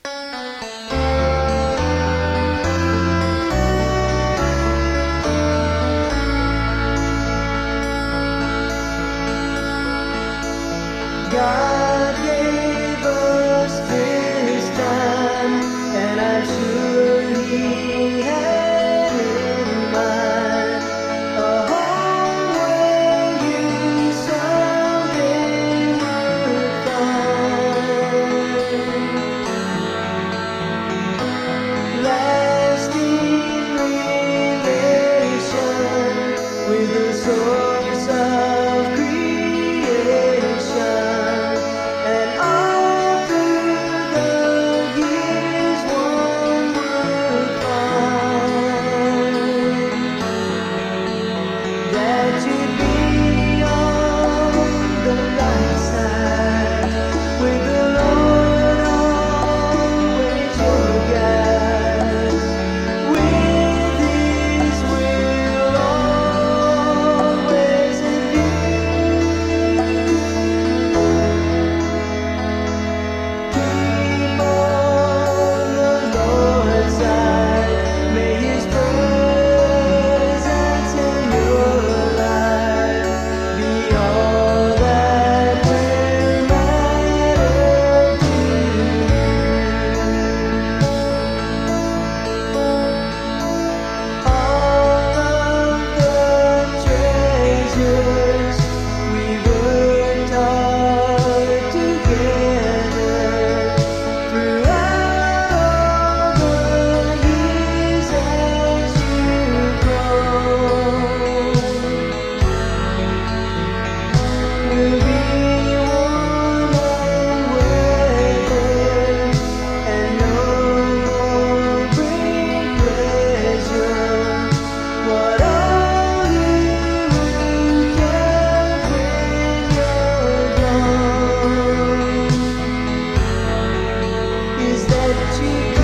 God gave us this time, and I'm sure He had in mind a home where you someday would find lasting relation with the source of creation. And all through the years one would find that you'd be on the right side, with the Lord always your guide, with His will always in view. Keep on the Lord's side, may His presence in your life be all that will matter to you. All of the treasures we worked hard together throughout all the years as you've grown will be worn and weathered, and no more bring pleasure. What all you can when you're gone is that you